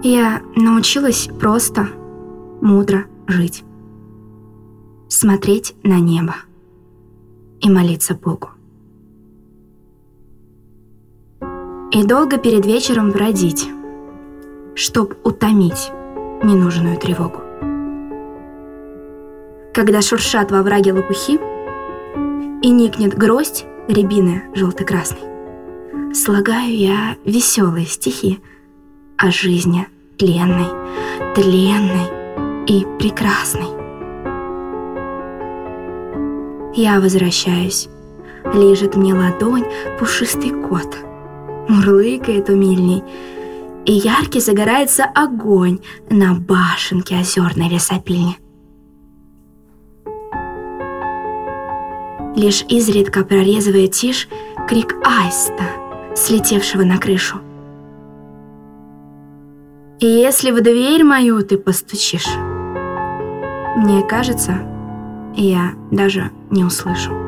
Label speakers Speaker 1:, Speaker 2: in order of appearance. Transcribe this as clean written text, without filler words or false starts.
Speaker 1: Я научилась просто, мудро жить. Смотреть на небо и молиться Богу. И долго перед вечером бродить, чтоб утомить ненужную тревогу. Когда шуршат во враге лопухи и никнет гроздь рябины желто-красной, слагаю я веселые стихи о жизни тленной, тленной и прекрасной. Я возвращаюсь, лижет мне ладонь пушистый кот, мурлыкает умильней, и яркий загорается огонь на башенке озерной лесопильни. Лишь изредка прорезывает тишь крик аиста, слетевшего на крышу. И если в дверь мою ты постучишь, мне кажется, я даже не услышу.